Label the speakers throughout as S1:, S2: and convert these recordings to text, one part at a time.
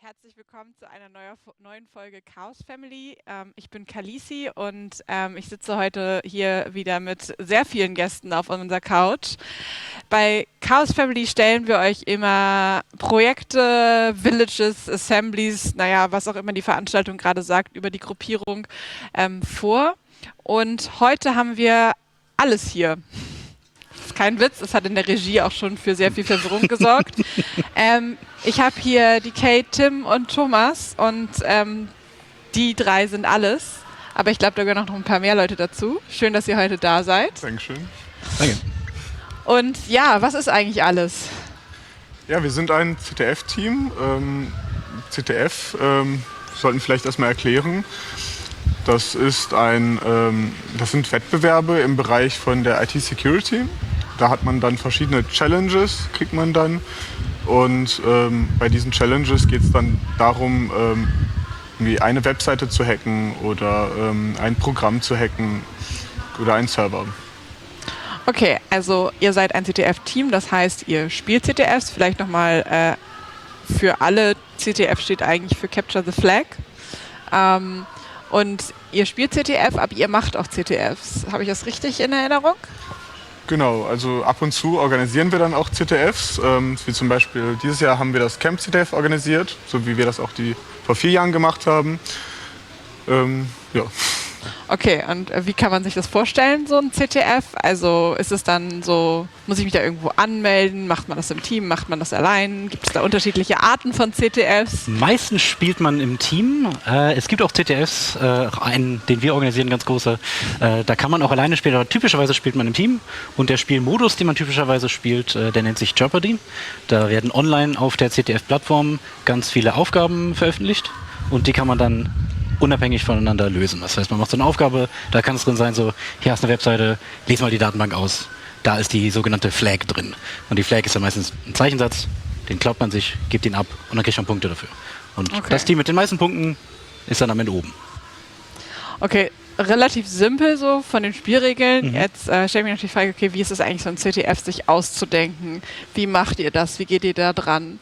S1: herzlich willkommen zu einer neuen Folge Chaos Family. Ich bin Kalisi und ich sitze heute hier wieder mit sehr vielen Gästen auf unserer Couch. Bei Chaos Family stellen wir euch immer Projekte, Villages, Assemblies, naja, was auch immer die Veranstaltung gerade sagt, über die Gruppierung vor. Und heute haben wir alles hier. Ist kein Witz, es hat in der Regie auch schon für sehr viel Verwirrung gesorgt. Ich habe hier die Kate, Tim und Thomas und die drei sind alles. Aber ich glaube, da gehören auch noch ein paar mehr Leute dazu. Schön, dass ihr heute da seid.
S2: Dankeschön.
S3: Danke.
S1: Und ja, was ist eigentlich alles?
S2: Ja, wir sind ein CTF-Team. CTF sollten vielleicht erstmal erklären. Das sind Wettbewerbe im Bereich von der IT-Security. Da hat man dann verschiedene Challenges, kriegt man dann. Und bei diesen Challenges geht es dann darum, irgendwie eine Webseite zu hacken oder ein Programm zu hacken oder einen Server.
S1: Okay, also ihr seid ein CTF-Team, das heißt, ihr spielt CTFs. Vielleicht nochmal für alle, CTF steht eigentlich für Capture the Flag. Und ihr spielt CTF, aber ihr macht auch CTFs. Habe ich das richtig in Erinnerung?
S2: Genau, also ab und zu organisieren wir dann auch CTFs. Wie zum Beispiel dieses Jahr haben wir das Camp CTF organisiert, so wie wir das auch vor 4 Jahren gemacht haben. Ja.
S1: Okay, und wie kann man sich das vorstellen, so ein CTF? Also ist es dann so, muss ich mich da irgendwo anmelden? Macht man das im Team? Macht man das allein? Gibt es da unterschiedliche Arten von CTFs?
S3: Meistens spielt man im Team. Es gibt auch CTFs, einen, den wir organisieren, ganz große. Da kann man auch alleine spielen, aber typischerweise spielt man im Team. Und der Spielmodus, den man typischerweise spielt, der nennt sich Jeopardy. Da werden online auf der CTF-Plattform ganz viele Aufgaben veröffentlicht und die kann man dann unabhängig voneinander lösen. Das heißt, man macht so eine Aufgabe, da kann es drin sein, so, hier hast du eine Webseite, lese mal die Datenbank aus. Da ist die sogenannte Flag drin. Und die Flag ist ja meistens ein Zeichensatz, den klaut man sich, gibt ihn ab und dann kriegt man Punkte dafür. Und das Team mit den meisten Punkten ist dann am Ende oben.
S1: Okay, relativ simpel so von den Spielregeln. Jetzt stelle ich mir noch die Frage, okay, wie ist es eigentlich, so ein CTF sich auszudenken? Wie macht ihr das? Wie geht ihr da dran?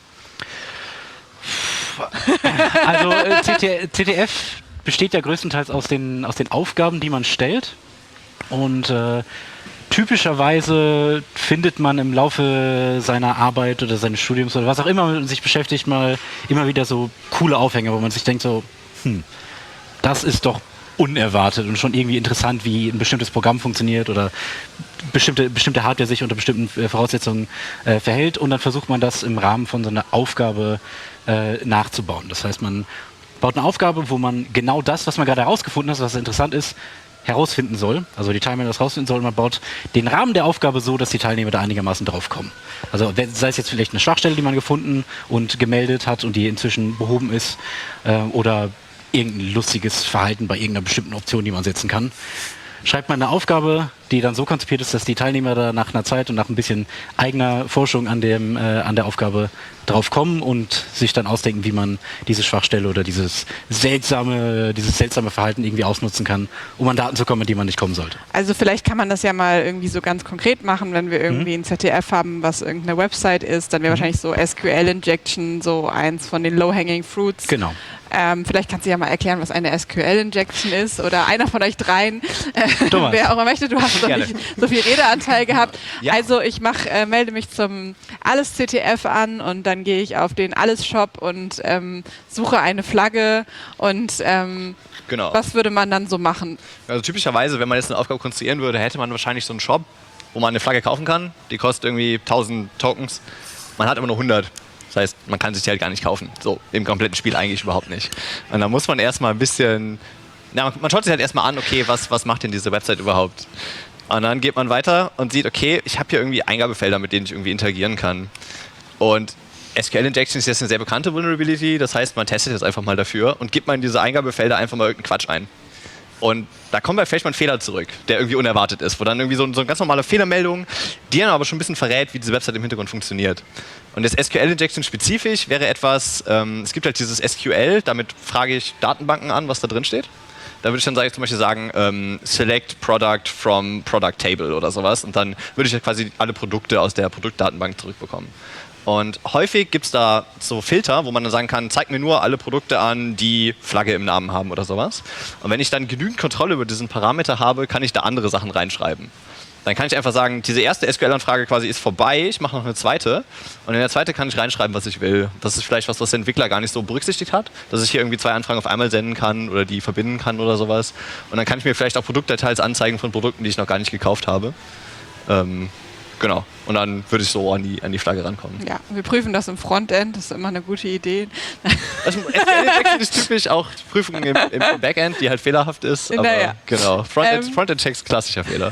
S3: Also CTF besteht ja größtenteils aus den Aufgaben, die man stellt. Und typischerweise findet man im Laufe seiner Arbeit oder seines Studiums oder was auch immer man sich beschäftigt, mal immer wieder so coole Aufhänger, wo man sich denkt so, das ist doch unerwartet und schon irgendwie interessant, wie ein bestimmtes Programm funktioniert oder bestimmte Hardware sich unter bestimmten Voraussetzungen verhält, und dann versucht man das im Rahmen von so einer Aufgabe nachzubauen. Das heißt, man baut eine Aufgabe, wo man genau das, was man gerade herausgefunden hat, was interessant ist, herausfinden soll. Also die Teilnehmer das herausfinden sollen. Man baut den Rahmen der Aufgabe so, dass die Teilnehmer da einigermaßen drauf kommen. Also sei es jetzt vielleicht eine Schwachstelle, die man gefunden und gemeldet hat und die inzwischen behoben ist, oder irgendein lustiges Verhalten bei irgendeiner bestimmten Option, die man setzen kann. Schreibt man eine Aufgabe, die dann so konzipiert ist, dass die Teilnehmer da nach einer Zeit und nach ein bisschen eigener Forschung an der Aufgabe drauf kommen und sich dann ausdenken, wie man diese Schwachstelle oder dieses seltsame Verhalten irgendwie ausnutzen kann, um an Daten zu kommen, an die man nicht kommen sollte.
S1: Also vielleicht kann man das ja mal irgendwie so ganz konkret machen, wenn wir irgendwie ein ZDF haben, was irgendeine Website ist, dann wäre wahrscheinlich so SQL-Injection so eins von den Low-Hanging Fruits.
S3: Genau.
S1: Vielleicht kannst du ja mal erklären, was eine SQL-Injection ist, oder einer von euch dreien,
S3: Thomas.
S1: wer auch immer möchte, du hast doch nicht so viel Redeanteil gehabt.
S4: Ja.
S1: Also ich melde mich zum Alles-CTF an und dann gehe ich auf den Alles-Shop und suche eine Flagge und
S4: Genau.
S1: was würde man dann so machen?
S4: Also typischerweise, wenn man jetzt eine Aufgabe konstruieren würde, hätte man wahrscheinlich so einen Shop, wo man eine Flagge kaufen kann. Die kostet irgendwie 1000 Tokens. Man hat aber nur 100. Das heißt, man kann sich die halt gar nicht kaufen. So, im kompletten Spiel eigentlich überhaupt nicht. Und dann muss man erstmal ein bisschen... Ja, man schaut sich halt erstmal an, okay, was macht denn diese Website überhaupt? Und dann geht man weiter und sieht, okay, ich habe hier irgendwie Eingabefelder, mit denen ich irgendwie interagieren kann. Und SQL-Injection ist jetzt eine sehr bekannte Vulnerability. Das heißt, man testet jetzt einfach mal dafür und gibt mal in diese Eingabefelder einfach mal irgendeinen Quatsch ein. Und da kommt vielleicht mal ein Fehler zurück, der irgendwie unerwartet ist, wo dann irgendwie so eine ganz normale Fehlermeldung, die dann aber schon ein bisschen verrät, wie diese Website im Hintergrund funktioniert. Und das SQL-Injection spezifisch wäre etwas, es gibt halt dieses SQL, damit frage ich Datenbanken an, was da drin steht. Da würde ich dann zum Beispiel sagen, select product from product table oder sowas, und dann würde ich halt quasi alle Produkte aus der Produktdatenbank zurückbekommen. Und häufig gibt es da so Filter, wo man dann sagen kann, zeig mir nur alle Produkte an, die Flagge im Namen haben oder sowas. Und wenn ich dann genügend Kontrolle über diesen Parameter habe, kann ich da andere Sachen reinschreiben. Dann kann ich einfach sagen, diese erste SQL-Anfrage quasi ist vorbei, ich mache noch eine zweite. Und in der zweiten kann ich reinschreiben, was ich will. Das ist vielleicht was der Entwickler gar nicht so berücksichtigt hat, dass ich hier irgendwie 2 Anfragen auf einmal senden kann oder die verbinden kann oder sowas. Und dann kann ich mir vielleicht auch Produktdetails anzeigen von Produkten, die ich noch gar nicht gekauft habe. Genau. Und dann würde ich so an die Flagge rankommen.
S1: Ja, wir prüfen das im Frontend, das ist immer eine gute Idee.
S4: Also, SQL ist typisch auch Prüfungen im Backend, die halt fehlerhaft ist. Aber
S1: Naja.
S4: genau. Frontend-Checks, klassischer Fehler.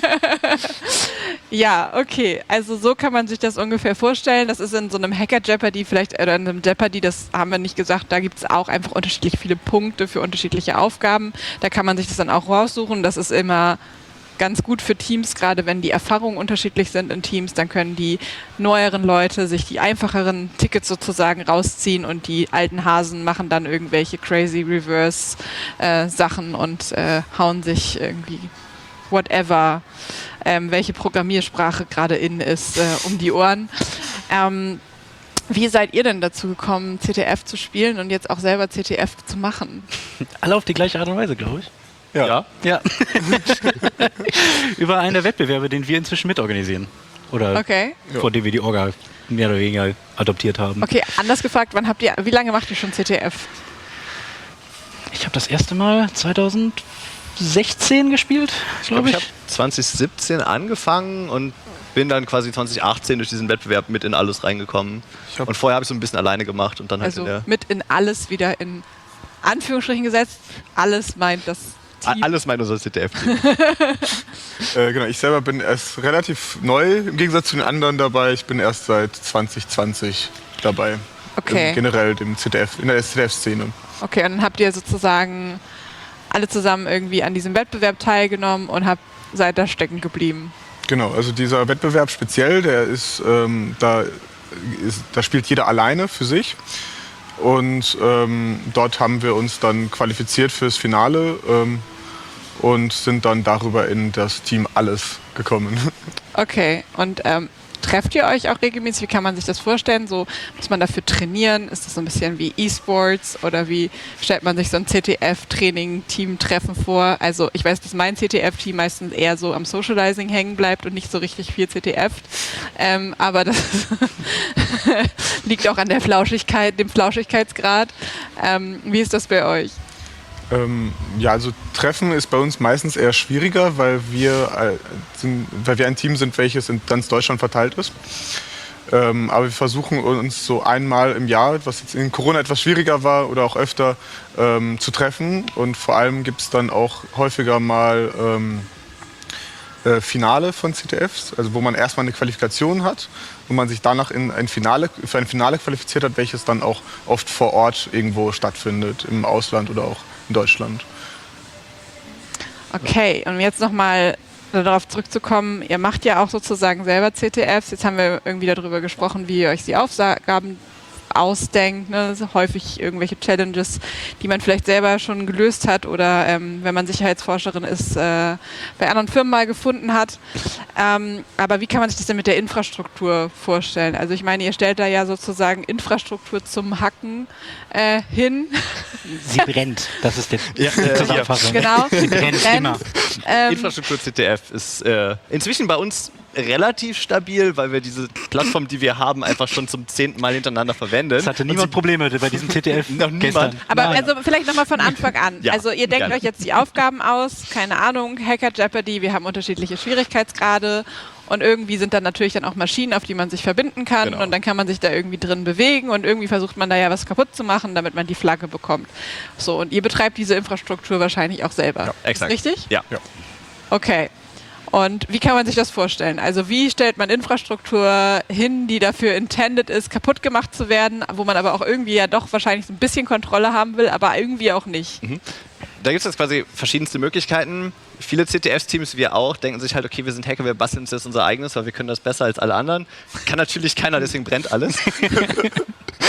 S1: Ja, okay. Also so kann man sich das ungefähr vorstellen. Das ist in so einem Hacker-Jeopardy vielleicht, oder in einem Jeopardy, das haben wir nicht gesagt, da gibt es auch einfach unterschiedlich viele Punkte für unterschiedliche Aufgaben. Da kann man sich das dann auch raussuchen. Das ist immer ganz gut für Teams, gerade wenn die Erfahrungen unterschiedlich sind in Teams, dann können die neueren Leute sich die einfacheren Tickets sozusagen rausziehen und die alten Hasen machen dann irgendwelche crazy Reverse Sachen und hauen sich irgendwie whatever, welche Programmiersprache gerade in ist, um die Ohren. Wie seid ihr denn dazu gekommen, CTF zu spielen und jetzt auch selber CTF zu machen?
S3: Alle auf die gleiche Art und Weise, glaube ich.
S4: Ja.
S3: Ja. Über einen der Wettbewerbe, den wir inzwischen mitorganisieren. Oder
S1: Okay.
S3: vor dem wir die Orga mehr oder weniger adoptiert haben.
S1: Okay, anders gefragt, wie lange macht ihr schon CTF?
S3: Ich habe das erste Mal 2016 gespielt, glaube
S4: Ich
S3: ich.
S4: habe 2017 angefangen und bin dann quasi 2018 durch diesen Wettbewerb mit in alles reingekommen. Und vorher habe ich so ein bisschen alleine gemacht und dann halt
S1: Also mit in alles wieder in Anführungsstrichen gesetzt. Alles meint das Team.
S4: alles mein unser CTF.
S2: Genau, ich selber bin erst relativ neu im Gegensatz zu den anderen dabei. Ich bin erst seit 2020 dabei.
S1: Okay.
S2: Generell in der CTF-Szene.
S1: Okay, und dann habt ihr sozusagen alle zusammen irgendwie an diesem Wettbewerb teilgenommen und seid da stecken geblieben.
S2: Genau, also dieser Wettbewerb speziell, der ist, da spielt jeder alleine für sich. Und dort haben wir uns dann qualifiziert fürs Finale und sind dann darüber in das Team Alles gekommen.
S1: Okay, und trefft ihr euch auch regelmäßig? Wie kann man sich das vorstellen? So, muss man dafür trainieren? Ist das so ein bisschen wie E-Sports oder wie stellt man sich so ein CTF-Training-Team-Treffen vor? Also ich weiß, dass mein CTF-Team meistens eher so am Socializing hängen bleibt und nicht so richtig viel CTF. Aber das liegt auch an der Flauschigkeit, dem Flauschigkeitsgrad. Wie ist das bei euch?
S2: Ja, also Treffen ist bei uns meistens eher schwieriger, weil wir ein Team sind, welches in ganz Deutschland verteilt ist. Aber wir versuchen uns so einmal im Jahr, was jetzt in Corona etwas schwieriger war oder auch öfter, zu treffen. Und vor allem gibt es dann auch häufiger mal Finale von CTFs, also wo man erstmal eine Qualifikation hat und man sich danach für ein Finale qualifiziert hat, welches dann auch oft vor Ort irgendwo stattfindet, im Ausland oder auch in Deutschland.
S1: Okay, und jetzt nochmal darauf zurückzukommen, ihr macht ja auch sozusagen selber CTFs. Jetzt haben wir irgendwie darüber gesprochen, wie ihr euch die Aufgaben ausdenkt, ne? Häufig irgendwelche Challenges, die man vielleicht selber schon gelöst hat oder wenn man Sicherheitsforscherin ist, bei anderen Firmen mal gefunden hat. Aber wie kann man sich das denn mit der Infrastruktur vorstellen? Also ich meine, ihr stellt da ja sozusagen Infrastruktur zum Hacken hin.
S3: Sie brennt. Das ist die Zusammenfassung.
S1: Genau.
S3: Sie brennt immer.
S4: Infrastruktur CTF ist inzwischen bei uns relativ stabil, weil wir diese Plattform, die wir haben, einfach schon zum 10. Mal hintereinander verwenden.
S3: Es hatte niemand Probleme bei diesem CTF
S4: Noch niemand.
S3: gestern.
S1: Aber
S3: Nein.
S1: also vielleicht nochmal von Anfang an.
S4: Ja,
S1: Also ihr denkt
S4: gerne.
S1: euch jetzt die Aufgaben aus, keine Ahnung, Hacker Jeopardy, wir haben unterschiedliche Schwierigkeitsgrade und irgendwie sind dann natürlich dann auch Maschinen, auf die man sich verbinden kann
S4: Genau.
S1: und dann kann man sich da irgendwie drin bewegen und irgendwie versucht man da ja was kaputt zu machen, damit man die Flagge bekommt. So, und ihr betreibt diese Infrastruktur wahrscheinlich auch selber.
S4: Ja, exakt.
S1: Richtig?
S4: Ja.
S1: Okay. Und wie kann man sich das vorstellen? Also wie stellt man Infrastruktur hin, die dafür intended ist, kaputt gemacht zu werden, wo man aber auch irgendwie ja doch wahrscheinlich so ein bisschen Kontrolle haben will, aber irgendwie auch nicht?
S4: Da gibt es jetzt quasi verschiedenste Möglichkeiten. Viele CTF-Teams, wir auch, denken sich halt, okay, wir sind Hacker, wir basteln uns jetzt unser eigenes, weil wir können das besser als alle anderen. Kann natürlich keiner, deswegen brennt alles.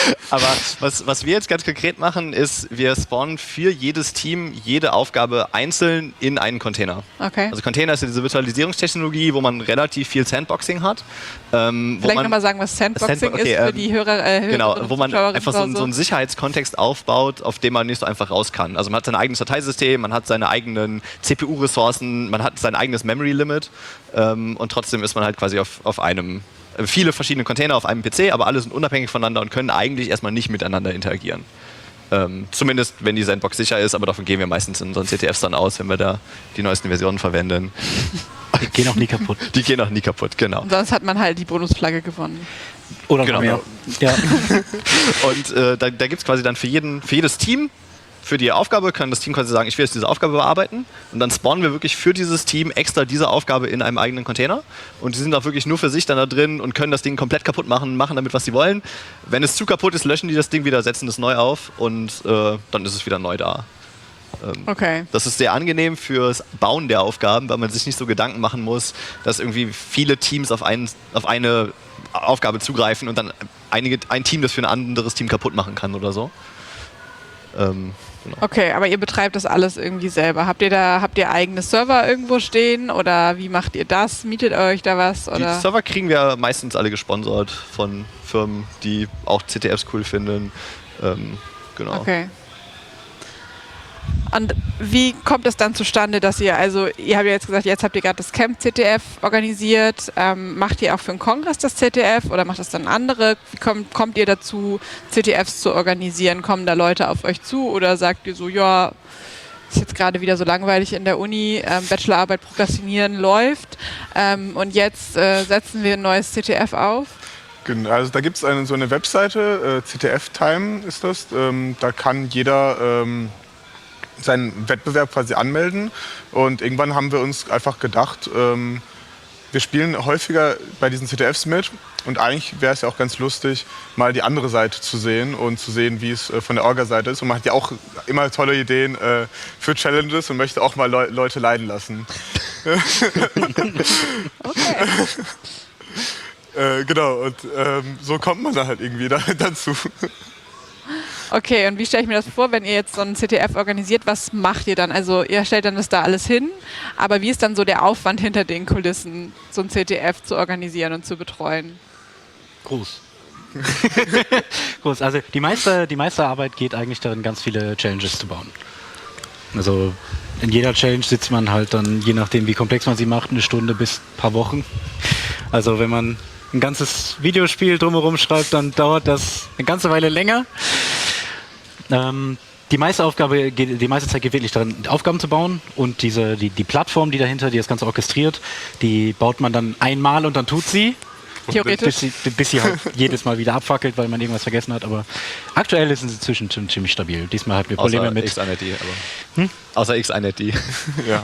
S4: Aber was wir jetzt ganz konkret machen, ist, wir spawnen für jedes Team jede Aufgabe einzeln in einen Container.
S1: Okay.
S4: Also Container ist ja diese Virtualisierungstechnologie, wo man relativ viel Sandboxing hat.
S1: Vielleicht nochmal sagen, was Sandboxing ist für die Hörer.
S4: Genau, wo man einfach so
S1: so
S4: einen Sicherheitskontext aufbaut, auf dem man nicht so einfach raus kann. Also man hat sein eigenes Dateisystem, man hat seine eigenen CPU-Ressourcen, man hat sein eigenes Memory-Limit und trotzdem ist man halt quasi auf einem viele verschiedene Container auf einem PC, aber alle sind unabhängig voneinander und können eigentlich erstmal nicht miteinander interagieren. Zumindest, wenn die Sandbox sicher ist, aber davon gehen wir meistens in unseren CTFs dann aus, wenn wir da die neuesten Versionen verwenden.
S3: Die gehen auch nie kaputt.
S4: Die gehen auch nie kaputt, genau.
S1: Und sonst hat man halt die Bonusflagge gewonnen.
S3: Oder
S4: Genau.
S3: mehr. Ja.
S4: Und da gibt es quasi dann für jedes Team, für die Aufgabe, kann das Team quasi sagen, ich will jetzt diese Aufgabe bearbeiten. Und dann spawnen wir wirklich für dieses Team extra diese Aufgabe in einem eigenen Container. Und die sind auch wirklich nur für sich dann da drin und können das Ding komplett kaputt machen damit, was sie wollen. Wenn es zu kaputt ist, löschen die das Ding wieder, setzen es neu auf und dann ist es wieder neu da.
S1: Okay.
S4: Das ist sehr angenehm fürs Bauen der Aufgaben, weil man sich nicht so Gedanken machen muss, dass irgendwie viele Teams auf eine Aufgabe zugreifen und dann ein Team das für ein anderes Team kaputt machen kann oder so. Genau.
S1: Okay, aber ihr betreibt das alles irgendwie selber. Habt ihr eigene Server irgendwo stehen oder wie macht ihr das? Mietet ihr euch da was? Oder?
S4: Die Server kriegen wir meistens alle gesponsert von Firmen, die auch CTFs cool finden. Genau.
S1: Okay. Und wie kommt es dann zustande, dass ihr habt ja jetzt gesagt, jetzt habt ihr gerade das Camp CTF organisiert. Macht ihr auch für den Kongress das CTF oder macht das dann andere? Wie kommt ihr dazu, CTFs zu organisieren? Kommen da Leute auf euch zu oder sagt ihr so, ja, ist jetzt gerade wieder so langweilig in der Uni, Bachelorarbeit prokrastinieren läuft und jetzt setzen wir ein neues CTF auf?
S2: Genau, also da gibt es so eine Webseite, CTF Time ist das. Da kann jeder seinen Wettbewerb quasi anmelden und irgendwann haben wir uns einfach gedacht, wir spielen häufiger bei diesen CTFs mit und eigentlich wäre es ja auch ganz lustig, mal die andere Seite zu sehen und zu sehen, wie es von der Orga-Seite ist und man hat ja auch immer tolle Ideen für Challenges und möchte auch mal Leute leiden lassen.
S1: Okay.
S2: Genau, und so kommt man da halt irgendwie dazu.
S1: Okay, und wie stelle ich mir das vor, wenn ihr jetzt so einen CTF organisiert, was macht ihr dann? Also ihr stellt dann das da alles hin, aber wie ist dann so der Aufwand hinter den Kulissen, so ein CTF zu organisieren und zu betreuen?
S3: Groß. Groß. Also die meiste Arbeit geht eigentlich darin, ganz viele Challenges zu bauen. Also in jeder Challenge sitzt man halt dann, je nachdem wie komplex man sie macht, eine Stunde bis ein paar Wochen. Also wenn man ein ganzes Videospiel drumherum schreibt, dann dauert das eine ganze Weile länger. Die meiste Zeit geht wirklich darin, Aufgaben zu bauen und die Plattform, die dahinter, die das Ganze orchestriert, die baut man dann einmal und dann tut sie.
S1: Theoretisch.
S3: Bis sie halt jedes Mal wieder abfackelt, weil man irgendwas vergessen hat. Aber aktuell sind sie inzwischen ziemlich stabil. Diesmal hatten wir Probleme mit.
S4: Außer XINET.
S2: Ja.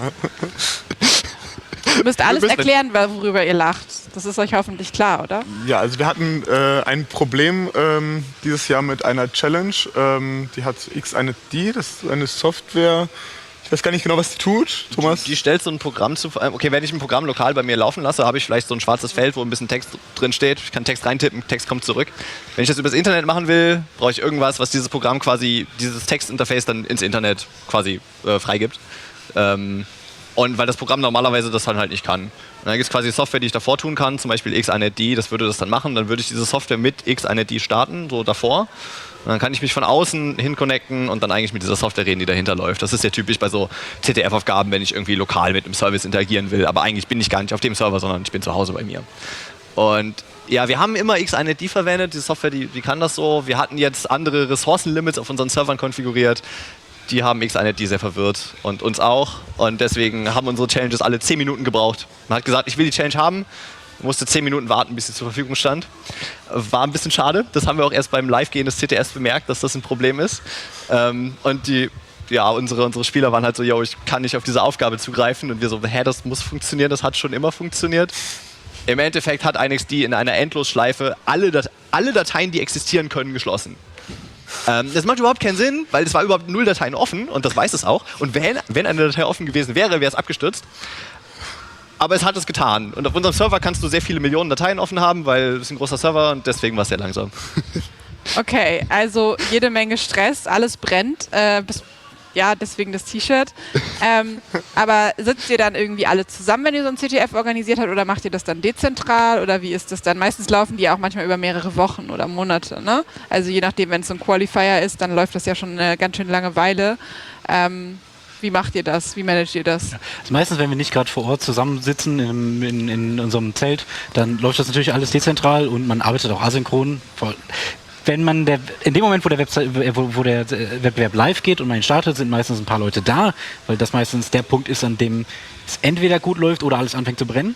S1: Ihr müsst alles erklären, worüber ihr lacht. Das ist euch hoffentlich klar, oder?
S2: Ja, also wir hatten ein Problem dieses Jahr mit einer Challenge. Die hat XINET, das ist eine Software. Ich weiß gar nicht genau, was die tut, Thomas.
S4: Die stellt so ein Programm zu. Okay, wenn ich ein Programm lokal bei mir laufen lasse, habe ich vielleicht so ein schwarzes Feld, wo ein bisschen Text drin steht. Ich kann Text reintippen, Text kommt zurück. Wenn ich das übers Internet machen will, brauche ich irgendwas, was dieses Programm quasi, dieses Textinterface dann ins Internet quasi freigibt. Und weil das Programm normalerweise das dann halt nicht kann. Und dann gibt es quasi Software, die ich davor tun kann, zum Beispiel XINET, das würde das dann machen. Dann würde ich diese Software mit XINET starten, so davor. Und dann kann ich mich von außen hin connecten und dann eigentlich mit dieser Software reden, die dahinter läuft. Das ist ja typisch bei so CTF-Aufgaben, wenn ich irgendwie lokal mit einem Service interagieren will. Aber eigentlich bin ich gar nicht auf dem Server, sondern ich bin zu Hause bei mir. Und ja, wir haben immer XINET verwendet, die Software, die kann das so. Wir hatten jetzt andere Ressourcenlimits auf unseren Servern konfiguriert. Die haben XINET sehr verwirrt und uns auch. Und deswegen haben unsere Challenges alle 10 Minuten gebraucht. Man hat gesagt, ich will die Challenge haben. Musste 10 Minuten warten, bis sie zur Verfügung stand. War ein bisschen schade. Das haben wir auch erst beim Live-Gehen des CTS bemerkt, dass das ein Problem ist. Und unsere Spieler waren halt so, yo, ich kann nicht auf diese Aufgabe zugreifen. Und wir so, das muss funktionieren, das hat schon immer funktioniert. Im Endeffekt hat INXD in einer Endlosschleife alle Dateien, die existieren können, geschlossen. Das macht überhaupt keinen Sinn, weil es war überhaupt 0 Dateien offen und das weiß es auch. Und wenn eine Datei offen gewesen wäre, wäre es abgestürzt. Aber es hat es getan. Und auf unserem Server kannst du sehr viele Millionen Dateien offen haben, weil es ein großer Server und deswegen war es sehr langsam.
S1: Okay, also jede Menge Stress, alles brennt. Ja, deswegen das T-Shirt. Aber sitzt ihr dann irgendwie alle zusammen, wenn ihr so ein CTF organisiert habt, oder macht ihr das dann dezentral, oder wie ist das dann? Meistens laufen die auch manchmal über mehrere Wochen oder Monate, ne? Also je nachdem, wenn es so ein Qualifier ist, dann läuft das ja schon eine ganz schön lange Weile. Wie macht ihr das? Wie managt ihr das?
S3: Also meistens, wenn wir nicht gerade vor Ort zusammensitzen in unserem Zelt, dann läuft das natürlich alles dezentral und man arbeitet auch asynchron. Wenn man in dem Moment, wo der Wettbewerb live geht und man ihn startet, sind meistens ein paar Leute da, weil das meistens der Punkt ist, an dem es entweder gut läuft oder alles anfängt zu brennen.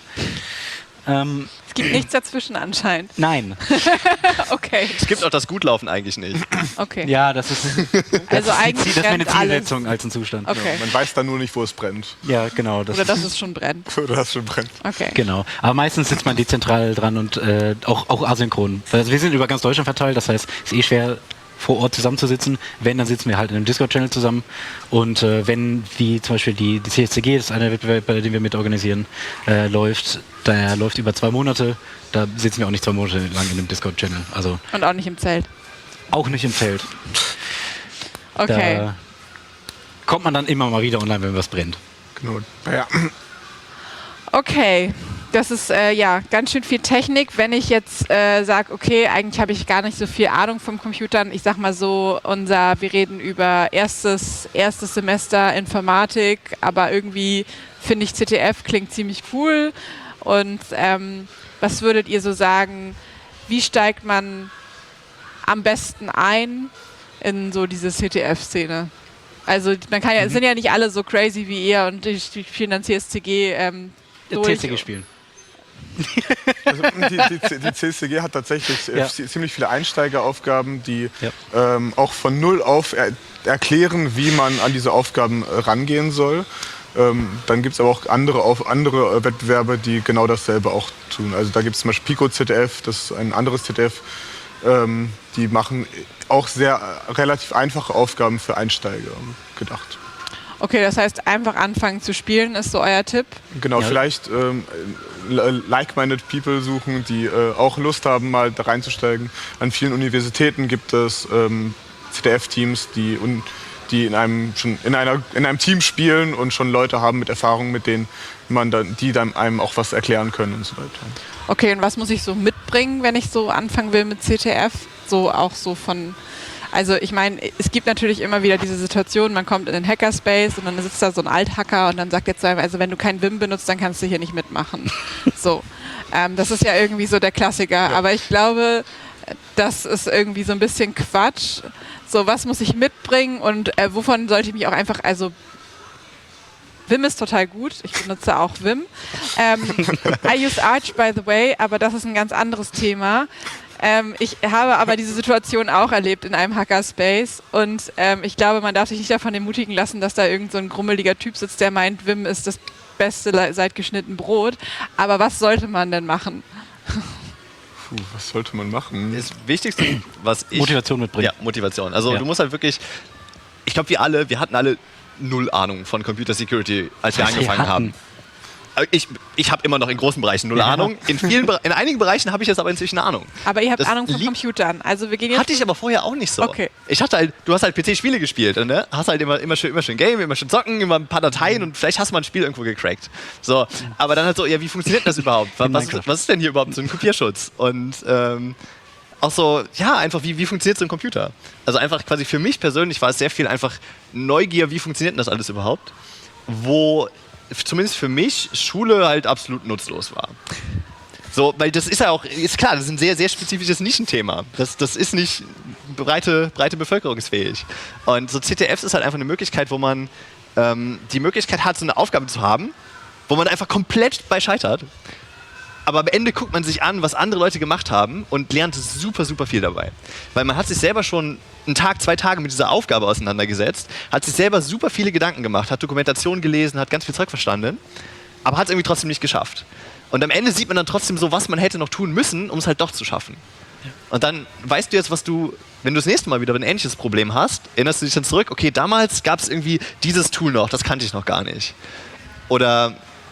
S1: Es gibt nichts dazwischen anscheinend.
S3: Nein.
S1: Okay.
S4: Es gibt auch das Gutlaufen eigentlich nicht.
S1: Okay.
S3: Ja, das ist
S1: eigentlich
S3: das wäre eine
S1: brennt alles.
S3: Zielsetzung als ein Zustand.
S1: Okay.
S2: Man weiß dann nur nicht, wo es brennt.
S3: Ja, genau.
S1: Oder dass es schon brennt.
S2: Oder das schon brennt.
S1: Okay.
S3: Genau. Aber meistens sitzt man dezentral dran und auch asynchron. Also wir sind über ganz Deutschland verteilt, das heißt, es ist vor Ort zusammenzusitzen. Wenn, dann sitzen wir halt in einem Discord-Channel zusammen. Und wenn, wie zum Beispiel die CSCG, das ist einer Wettbewerb, bei dem wir mitorganisieren, läuft, der läuft über 2 Monate. Da sitzen wir auch nicht 2 Monate lang in einem Discord-Channel. Also
S1: Und auch nicht im Zelt.
S3: auch nicht im Zelt.
S1: Okay.
S3: Da kommt man dann immer mal wieder online, wenn was brennt.
S2: Genau. Ja.
S1: Okay, das ist ja ganz schön viel Technik. Wenn ich jetzt sage, okay, eigentlich habe ich gar nicht so viel Ahnung vom Computern. Ich sag mal so, wir reden über erstes Semester Informatik, aber irgendwie finde ich CTF klingt ziemlich cool. Und was würdet ihr so sagen, wie steigt man am besten ein in so diese CTF-Szene? Also man kann ja, es sind ja nicht alle so crazy wie ihr und die spielen dann CSCG durch.
S3: CSCG spielen.
S2: Also die CSCG hat tatsächlich ziemlich viele Einsteigeraufgaben, die auch von null auf erklären, wie man an diese Aufgaben rangehen soll. Dann gibt es aber auch andere Wettbewerbe, die genau dasselbe auch tun. Also da gibt es zum Beispiel Pico ZDF, das ist ein anderes ZDF. Die machen auch relativ einfache Aufgaben für Einsteiger gedacht.
S1: Okay, das heißt, einfach anfangen zu spielen ist so euer Tipp?
S2: Genau,
S3: Ja.
S2: vielleicht like-minded People suchen, die auch Lust haben, mal da reinzusteigen. An vielen Universitäten gibt es ZDF-Teams, die in einem Team spielen und schon Leute haben mit Erfahrung, mit denen die dann einem auch was erklären können und so weiter.
S1: Okay, und was muss ich so mitbringen, wenn ich so anfangen will mit CTF? Also ich meine, es gibt natürlich immer wieder diese Situation, man kommt in den Hackerspace und dann sitzt da so ein Althacker und dann sagt jetzt, also wenn du kein Vim benutzt, dann kannst du hier nicht mitmachen. So, das ist ja irgendwie so der Klassiker, aber ich glaube, das ist irgendwie so ein bisschen Quatsch. So, was muss ich mitbringen und wovon sollte ich mich auch einfach, also Vim ist total gut, ich benutze auch Vim. I use Arch, by the way, aber das ist ein ganz anderes Thema. Ich habe aber diese Situation auch erlebt in einem Hackerspace und ich glaube, man darf sich nicht davon ermutigen lassen, dass da irgend so ein grummeliger Typ sitzt, der meint, Vim ist das Beste seit geschnitten Brot. Aber was sollte man denn machen?
S2: Was sollte man machen?
S4: Das Wichtigste, was ich...
S3: Motivation mitbringen.
S4: Ja, Motivation. Also du musst halt wirklich... Ich glaube, wir hatten alle null Ahnung von Computer Security, als wir angefangen haben. Ich habe immer noch in großen Bereichen null Ahnung. In einigen Bereichen habe ich jetzt aber inzwischen Ahnung.
S1: Aber ihr habt
S4: Das
S1: Ahnung von Computern. Also wir gehen jetzt
S4: Hatte ich aber vorher auch nicht so.
S1: Okay.
S4: Du hast halt PC-Spiele gespielt, ne? Hast halt immer schön Game, immer schön zocken, immer ein paar Dateien und vielleicht hast du mal ein Spiel irgendwo gecrackt. So, aber dann halt so, ja, wie funktioniert das überhaupt? Was ist denn hier überhaupt so ein Kopierschutz? Und auch so, ja, einfach wie funktioniert so ein Computer? Also einfach quasi für mich persönlich war es sehr viel einfach Neugier, wie funktioniert denn das alles überhaupt? Wo zumindest für mich Schule halt absolut nutzlos war. So, weil das ist ja auch, ist klar, das ist ein sehr, sehr spezifisches Nischenthema. Das ist nicht breite bevölkerungsfähig. Und so CTFs ist halt einfach eine Möglichkeit, wo man die Möglichkeit hat, so eine Aufgabe zu haben, wo man einfach komplett bei scheitert. Aber am Ende guckt man sich an, was andere Leute gemacht haben und lernt super, super viel dabei. Weil man hat sich selber schon einen Tag, 2 Tage mit dieser Aufgabe auseinandergesetzt, hat sich selber super viele Gedanken gemacht, hat Dokumentation gelesen, hat ganz viel Zeug verstanden, aber hat es irgendwie trotzdem nicht geschafft. Und am Ende sieht man dann trotzdem so, was man hätte noch tun müssen, um es halt doch zu schaffen. Ja. Und dann weißt du jetzt, wenn du das nächste Mal wieder ein ähnliches Problem hast, erinnerst du dich dann zurück, okay, damals gab es irgendwie dieses Tool noch, das kannte ich noch gar nicht. Oder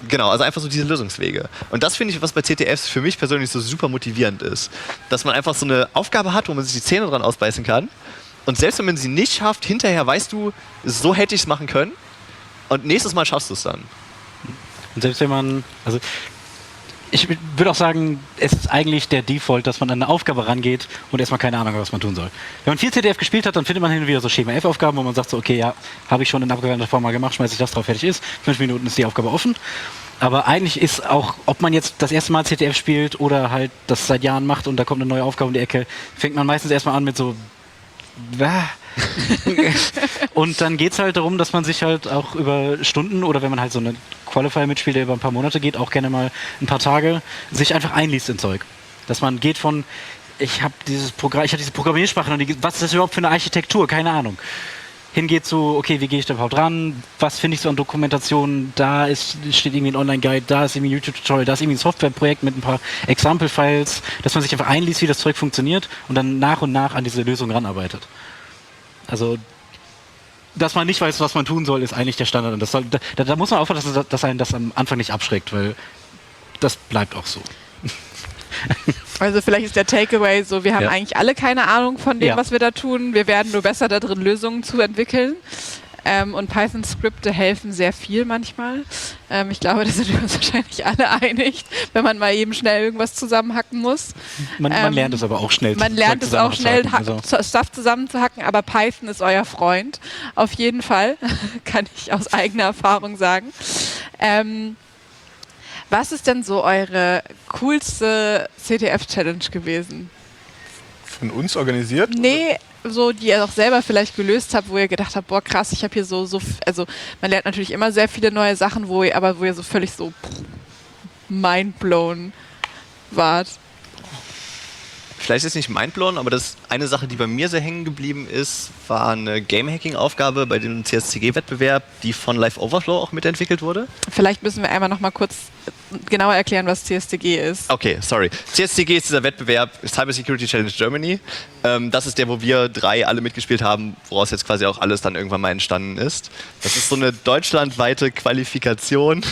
S4: Genau, also einfach so diese Lösungswege. Und das finde ich, was bei CTFs für mich persönlich so super motivierend ist. Dass man einfach so eine Aufgabe hat, wo man sich die Zähne dran ausbeißen kann. Und selbst wenn man sie nicht schafft, hinterher weißt du, so hätte ich es machen können. Und nächstes Mal schaffst du es dann.
S3: Und selbst wenn man, also ich würde auch sagen, es ist eigentlich der Default, dass man an eine Aufgabe rangeht und erstmal keine Ahnung hat, was man tun soll. Wenn man viel CTF gespielt hat, dann findet man hin und wieder so Schema-F-Aufgaben, wo man sagt so, okay, ja, habe ich schon in abgewandelter Form mal gemacht, schmeiße ich das drauf, fertig ist. 5 Minuten ist die Aufgabe offen. Aber eigentlich ist auch, ob man jetzt das erste Mal CTF spielt oder halt das seit Jahren macht und da kommt eine neue Aufgabe um die Ecke, fängt man meistens erstmal an mit so und dann geht es halt darum, dass man sich halt auch über Stunden oder wenn man halt so eine Qualifier mitspielt, der über ein paar Monate geht, auch gerne mal ein paar Tage, sich einfach einliest in Zeug. Dass man geht von, ich habe diese Programmiersprache noch nie, was ist das überhaupt für eine Architektur? Keine Ahnung. Hingeht so, okay, wie gehe ich da überhaupt ran? Was finde ich so an Dokumentationen? Steht irgendwie ein Online-Guide, da ist irgendwie ein YouTube-Tutorial, da ist irgendwie ein Softwareprojekt mit ein paar Example-Files, dass man sich einfach einliest, wie das Zeug funktioniert und dann nach und nach an diese Lösung ranarbeitet. Also, dass man nicht weiß, was man tun soll, ist eigentlich der Standard. Und da muss man aufpassen, dass einen das am Anfang nicht abschreckt, weil das bleibt auch so.
S1: Also vielleicht ist der Takeaway so, wir haben eigentlich alle keine Ahnung von dem,
S3: Ja.
S1: was wir da tun. Wir werden nur besser darin, Lösungen zu entwickeln. Und Python-Skripte helfen sehr viel manchmal. Ich glaube, da sind wir uns wahrscheinlich alle einig, wenn man mal eben schnell irgendwas zusammenhacken muss.
S3: Man lernt es aber auch schnell.
S1: Man lernt es auch schnell,
S3: Also.
S1: Stuff zusammenzuhacken, aber Python ist euer Freund. Auf jeden Fall. Kann ich aus eigener Erfahrung sagen. Was ist denn so eure coolste CTF-Challenge gewesen?
S2: Von uns organisiert?
S1: Nee, so die ihr auch selber vielleicht gelöst habt, wo ihr gedacht habt, boah krass, ich habe hier also man lernt natürlich immer sehr viele neue Sachen, wo ihr so völlig so mindblown wart.
S4: Vielleicht ist es nicht mindblown, aber das eine Sache, die bei mir sehr hängen geblieben ist, war eine Game-Hacking-Aufgabe bei dem CSCG-Wettbewerb, die von Live Overflow auch mitentwickelt wurde.
S1: Vielleicht müssen wir einmal noch mal kurz genauer erklären, was CSCG ist.
S4: Okay, sorry. CSCG ist dieser Wettbewerb, Cyber Security Challenge Germany. Das ist der, wo wir 3 alle mitgespielt haben, woraus jetzt quasi auch alles dann irgendwann mal entstanden ist. Das ist so eine deutschlandweite Qualifikation,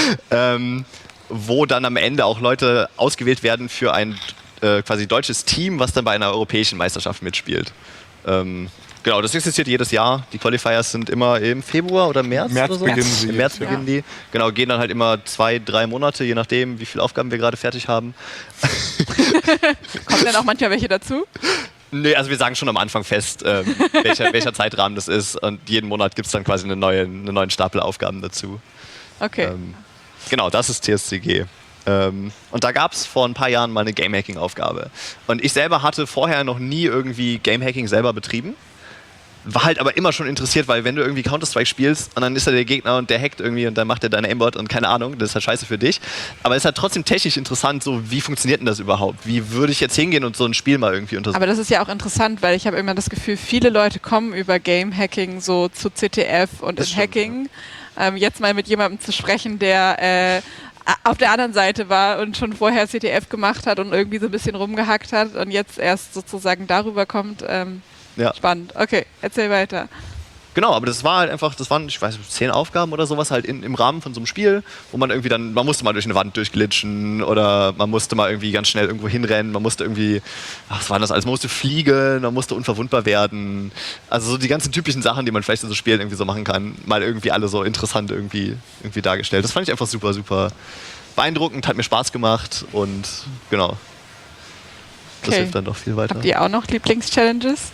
S4: wo dann am Ende auch Leute ausgewählt werden für ein quasi deutsches Team, was dann bei einer europäischen Meisterschaft mitspielt. Genau, das existiert jedes Jahr. Die Qualifiers sind immer im Februar oder März oder so?
S2: Beginnen sie.
S4: Im März beginnen die. Genau, gehen dann halt immer 2-3 Monate, je nachdem, wie viele Aufgaben wir gerade fertig haben.
S1: Kommen denn auch manchmal welche dazu?
S4: Nee, also wir sagen schon am Anfang fest, welcher Zeitrahmen das ist. Und jeden Monat gibt es dann quasi einen neuen Stapel Aufgaben dazu.
S1: Okay.
S4: Genau, das ist TSCG. Und da gab es vor ein paar Jahren mal eine Game-Hacking-Aufgabe. Und ich selber hatte vorher noch nie irgendwie Game-Hacking selber betrieben. War halt aber immer schon interessiert, weil wenn du irgendwie Counter-Strike spielst und dann ist da der Gegner und der hackt irgendwie und dann macht er deine Aimbot und keine Ahnung, das ist halt scheiße für dich. Aber es ist halt trotzdem technisch interessant, so wie funktioniert denn das überhaupt? Wie würde ich jetzt hingehen und so ein Spiel mal irgendwie untersuchen?
S1: Aber das ist ja auch interessant, weil ich habe immer das Gefühl, viele Leute kommen über Game-Hacking so zu CTF und
S4: Das
S1: in
S4: stimmt,
S1: Hacking. Jetzt mal mit jemandem zu sprechen, der auf der anderen Seite war und schon vorher CTF gemacht hat und irgendwie so ein bisschen rumgehackt hat und jetzt erst sozusagen darüber kommt.
S4: Ja.
S1: Spannend. Okay, erzähl weiter.
S4: Genau, aber das war halt einfach, das waren, ich weiß nicht, 10 Aufgaben oder sowas halt im Rahmen von so einem Spiel, wo man irgendwie dann, man musste mal durch eine Wand durchglitschen oder man musste mal irgendwie ganz schnell irgendwo hinrennen, man musste irgendwie, was war das alles, man musste fliegen, man musste unverwundbar werden. Also so die ganzen typischen Sachen, die man vielleicht in so Spielen irgendwie so machen kann, mal irgendwie alle so interessant irgendwie dargestellt. Das fand ich einfach super, super beeindruckend, hat mir Spaß gemacht und genau. Das
S1: Okay.
S4: hilft dann doch viel weiter.
S1: Habt ihr auch noch Lieblings-Challenges?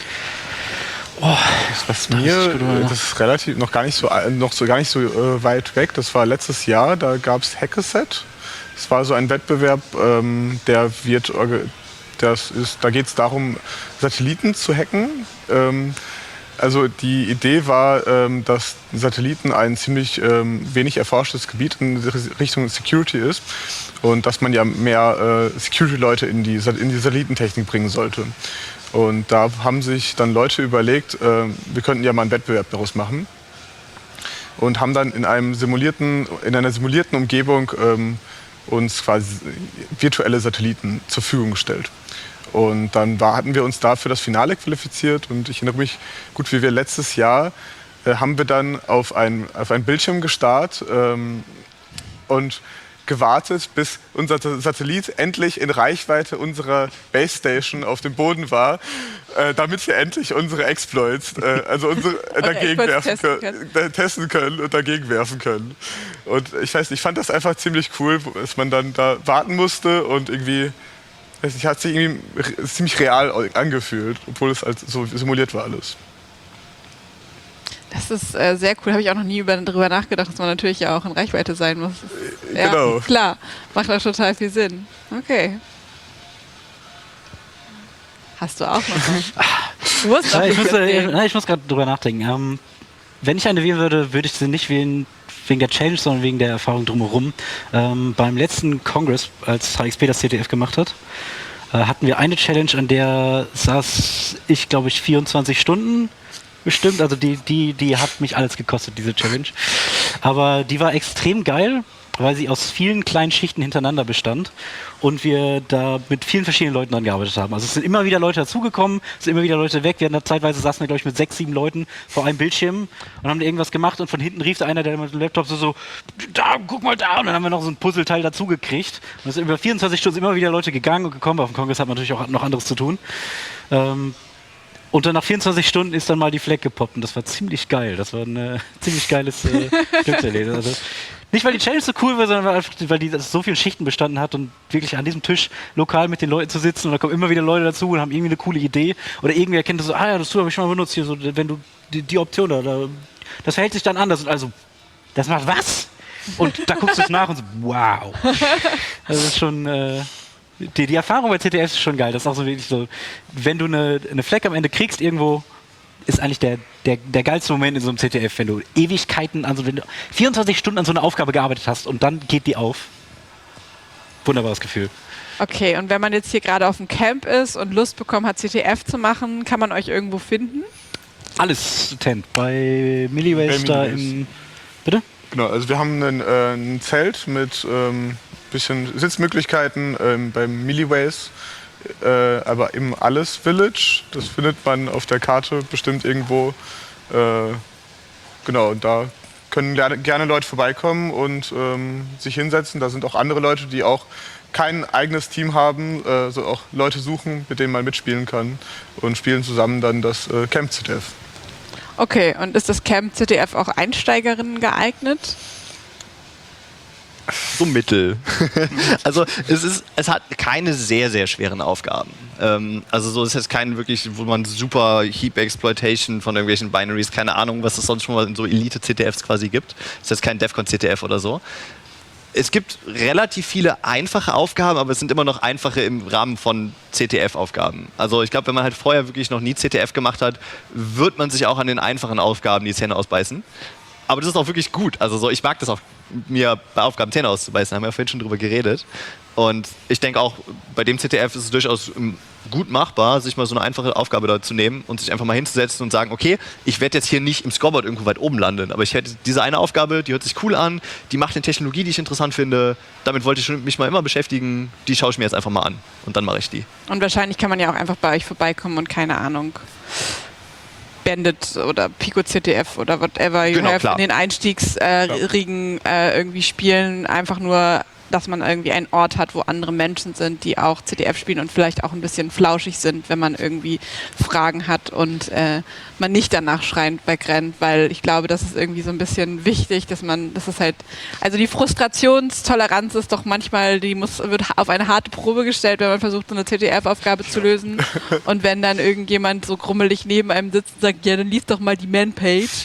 S2: Was mir, das ist relativ noch gar nicht so weit weg. Das war letztes Jahr, da gab es Hackaset. Das war so ein Wettbewerb, da geht es darum, Satelliten zu hacken. Also die Idee war, dass Satelliten ein ziemlich wenig erforschtes Gebiet in Richtung Security ist und dass man ja mehr Security-Leute in die Satellitentechnik bringen sollte. Und da haben sich dann Leute überlegt, wir könnten ja mal einen Wettbewerb daraus machen. Und haben dann in einer simulierten Umgebung uns quasi virtuelle Satelliten zur Verfügung gestellt. Und dann hatten wir uns da für das Finale qualifiziert. Und ich erinnere mich gut, wie wir letztes Jahr haben wir dann auf ein Bildschirm gestarrt, und gewartet, bis unser Satellit endlich in Reichweite unserer Base Station auf dem Boden war, damit wir endlich unsere Exploits dagegen testen können und dagegen werfen können. Und ich weiß nicht, ich fand das einfach ziemlich cool, dass man dann da warten musste und irgendwie, weiß nicht, hat sich irgendwie ziemlich real angefühlt, obwohl es halt so simuliert war alles.
S1: Das ist sehr cool. Habe ich auch noch nie darüber nachgedacht, dass man natürlich ja auch in Reichweite sein muss. Ja,
S2: genau.
S1: Klar, macht auch total viel Sinn. Okay. Hast du auch noch was? Du musst auch
S3: ich muss gerade drüber nachdenken. Wenn ich eine wählen würde, würde ich sie nicht wählen wegen der Challenge, sondern wegen der Erfahrung drumherum. Beim letzten Congress, als HXP das CTF gemacht hat, hatten wir eine Challenge, an der saß ich, glaube ich, 24 Stunden bestimmt. Also die hat mich alles gekostet, diese Challenge. Aber die war extrem geil, weil sie aus vielen kleinen Schichten hintereinander bestand und wir da mit vielen verschiedenen Leuten dran gearbeitet haben. Also es sind immer wieder Leute dazugekommen, es sind immer wieder Leute weg. Wir hatten da zeitweise saßen wir, glaube ich, mit 6, 7 Leuten vor einem Bildschirm und haben da irgendwas gemacht und von hinten rief einer, der mit dem Laptop so, da, guck mal da. Und dann haben wir noch so ein Puzzleteil dazu gekriegt. Und es sind über 24 Stunden immer wieder Leute gegangen und gekommen. Auf dem Kongress hat man natürlich auch noch anderes zu tun. Und dann nach 24 Stunden ist dann mal die Flag gepoppt und das war ziemlich geil. Das war ein ziemlich geiles Glückserlebnis. Also, nicht, weil die Challenge so cool war, sondern weil die aus so vielen Schichten bestanden hat und wirklich an diesem Tisch lokal mit den Leuten zu sitzen und da kommen immer wieder Leute dazu und haben irgendwie eine coole Idee oder irgendwer kennt das so, das Tool habe ich schon mal benutzt, hier so, wenn du die Option das verhält sich dann anders und also, das macht was? Und da guckst du es nach und so, wow. Das ist schon... Die Erfahrung bei CTF ist schon geil. Das ist auch so wirklich so, wenn du eine Flag am Ende kriegst irgendwo, ist eigentlich der geilste Moment in so einem CTF, wenn du Ewigkeiten, also wenn du 24 Stunden an so einer Aufgabe gearbeitet hast und dann geht die auf. Wunderbares Gefühl.
S1: Okay, und wenn man jetzt hier gerade auf dem Camp ist und Lust bekommen hat, CTF zu machen, kann man euch irgendwo finden?
S3: Alles Tent. Bei Milliways da im... Bitte?
S2: Genau, also wir haben ein Zelt mit bisschen Sitzmöglichkeiten beim Milliways, aber im Alles Village. Das findet man auf der Karte bestimmt irgendwo. Genau, und da können gerne Leute vorbeikommen und sich hinsetzen. Da sind auch andere Leute, die auch kein eigenes Team haben, so auch Leute suchen, mit denen man mitspielen kann und spielen zusammen dann das Camp ZDF.
S1: Okay, und ist das Camp ZDF auch Einsteigerinnen geeignet?
S4: So mittel. Also es hat keine sehr, sehr schweren Aufgaben. Also so ist jetzt kein wirklich, wo man super Heap Exploitation von irgendwelchen Binaries, keine Ahnung, was es sonst schon mal in so Elite-CTFs quasi gibt. Das ist jetzt kein Defcon-CTF oder so. Es gibt relativ viele einfache Aufgaben, aber es sind immer noch einfache im Rahmen von CTF-Aufgaben. Also ich glaube, wenn man halt vorher wirklich noch nie CTF gemacht hat, wird man sich auch an den einfachen Aufgaben die Zähne ausbeißen. Aber das ist auch wirklich gut. Also so, ich mag das auch, mir bei Aufgaben Zähne auszubeißen. Da haben wir ja vorhin schon drüber geredet. Und ich denke auch, bei dem CTF ist es durchaus gut machbar, sich mal so eine einfache Aufgabe dort zu nehmen und sich einfach mal hinzusetzen und sagen, okay, ich werde jetzt hier nicht im Scoreboard irgendwo weit oben landen, aber ich hätte diese eine Aufgabe, die hört sich cool an, die macht eine Technologie, die ich interessant finde, damit wollte ich mich mal immer beschäftigen, die schaue ich mir jetzt einfach mal an und dann mache ich die.
S1: Und wahrscheinlich kann man ja auch einfach bei euch vorbeikommen und keine Ahnung... Bandit oder Pico CTF oder whatever you have in den Einstiegsriegen irgendwie spielen. Einfach nur, dass man irgendwie einen Ort hat, wo andere Menschen sind, die auch CTF spielen und vielleicht auch ein bisschen flauschig sind, wenn man irgendwie Fragen hat und man nicht danach schreiend wegrennt, weil ich glaube, das ist irgendwie so ein bisschen wichtig, dass es halt, also die Frustrationstoleranz ist doch manchmal, wird auf eine harte Probe gestellt, wenn man versucht, so eine CTF-Aufgabe zu lösen und wenn dann irgendjemand so grummelig neben einem sitzt und sagt, ja, dann lies doch mal die Man-Page.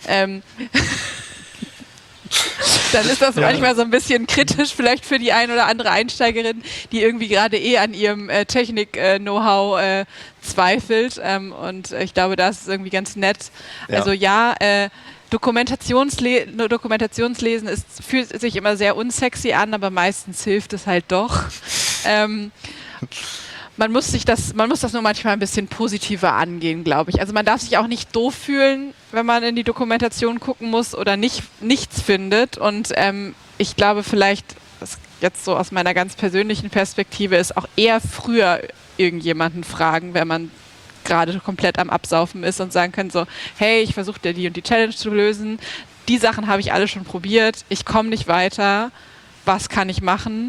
S1: Dann ist das manchmal so ein bisschen kritisch, vielleicht für die ein oder andere Einsteigerin, die irgendwie gerade an ihrem Technik-Know-how zweifelt. Und ich glaube, das ist irgendwie ganz nett. Ja. Also Dokumentationslesen fühlt sich immer sehr unsexy an, aber meistens hilft es halt doch. Man muss das nur manchmal ein bisschen positiver angehen, glaube ich. Also man darf sich auch nicht doof fühlen, wenn man in die Dokumentation gucken muss oder nichts findet. Und ich glaube vielleicht, das jetzt so aus meiner ganz persönlichen Perspektive, ist auch eher früher irgendjemanden fragen, wenn man gerade komplett am Absaufen ist und sagen kann so, hey, ich versuche dir die und die Challenge zu lösen. Die Sachen habe ich alle schon probiert. Ich komme nicht weiter. was kann ich machen.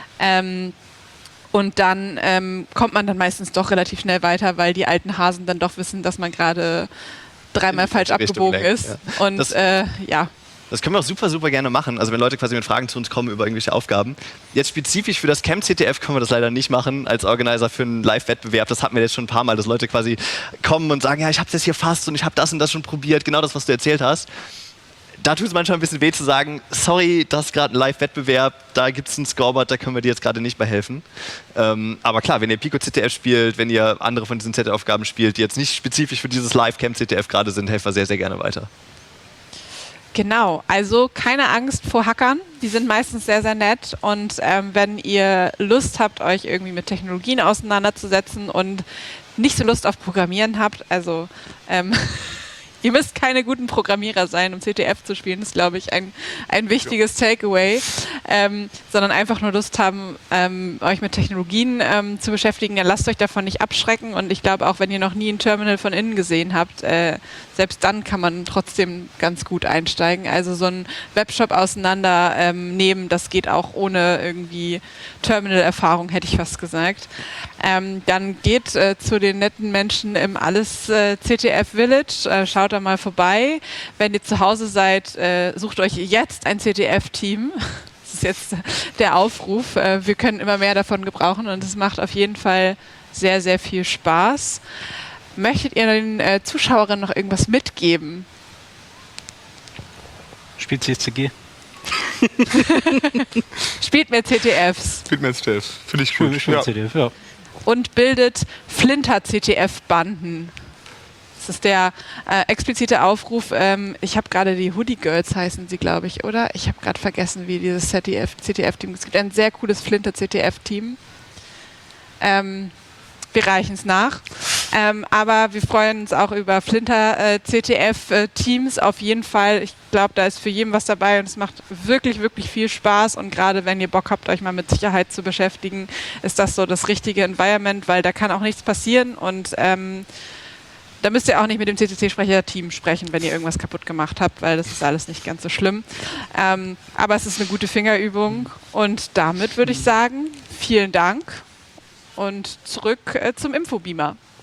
S1: Und dann kommt man dann meistens doch relativ schnell weiter, weil die alten Hasen dann doch wissen, dass man gerade dreimal falsch abgebogen ist.
S4: Ja.
S1: Und
S4: Das können wir auch super, super gerne machen. Also wenn Leute quasi mit Fragen zu uns kommen über irgendwelche Aufgaben. Jetzt spezifisch für das Camp CTF können wir das leider nicht machen als Organizer für einen Live-Wettbewerb. Das hatten wir jetzt schon ein paar Mal, dass Leute quasi kommen und sagen, ja, ich habe das hier fast und ich habe das und das schon probiert. Genau das, was du erzählt hast. Da tut es manchmal ein bisschen weh zu sagen, sorry, das ist gerade ein Live-Wettbewerb, da gibt es ein Scoreboard, da können wir dir jetzt gerade nicht bei helfen. Aber klar, wenn ihr Pico CTF spielt, wenn ihr andere von diesen ZTF-Aufgaben spielt, die jetzt nicht spezifisch für dieses Live-Camp CTF gerade sind, helfen wir sehr, sehr gerne weiter.
S1: Genau, also keine Angst vor Hackern, die sind meistens sehr, sehr nett und wenn ihr Lust habt, euch irgendwie mit Technologien auseinanderzusetzen und nicht so Lust auf Programmieren habt, also ihr müsst keine guten Programmierer sein, um CTF zu spielen, das ist, glaube ich, ein wichtiges Takeaway, sondern einfach nur Lust haben, euch mit Technologien zu beschäftigen, dann lasst euch davon nicht abschrecken und ich glaube auch, wenn ihr noch nie ein Terminal von innen gesehen habt, selbst dann kann man trotzdem ganz gut einsteigen. Also so einen Webshop auseinandernehmen, das geht auch ohne irgendwie Terminal-Erfahrung, hätte ich fast gesagt. Dann geht zu den netten Menschen im Alles CTF Village, schaut da mal vorbei. Wenn ihr zu Hause seid, sucht euch jetzt ein CTF-Team. Das ist jetzt der Aufruf. Wir können immer mehr davon gebrauchen und es macht auf jeden Fall sehr, sehr viel Spaß. Möchtet ihr den Zuschauerinnen noch irgendwas mitgeben?
S3: Spielt CSCG.
S1: Spielt mehr CTFs.
S2: Spielt mehr CTF. Finde ich gut.
S3: Schön CTF, ja.
S1: Und bildet Flinter-CTF-Banden. Das ist der explizite Aufruf. Ich habe gerade die Hoodie Girls heißen sie, glaube ich, oder? Ich habe gerade vergessen, wie dieses CTF-Team. Es gibt ein sehr cooles Flinter-CTF-Team. Wir reichen es nach. Aber wir freuen uns auch über Flinter-CTF-Teams auf jeden Fall. Ich glaube, da ist für jeden was dabei und es macht wirklich, wirklich viel Spaß. Und gerade wenn ihr Bock habt, euch mal mit Sicherheit zu beschäftigen, ist das so das richtige Environment, weil da kann auch nichts passieren und da müsst ihr auch nicht mit dem CCC-Sprecher-Team sprechen, wenn ihr irgendwas kaputt gemacht habt, weil das ist alles nicht ganz so schlimm. Aber es ist eine gute Fingerübung und damit würde ich sagen, vielen Dank und zurück zum Infobeamer.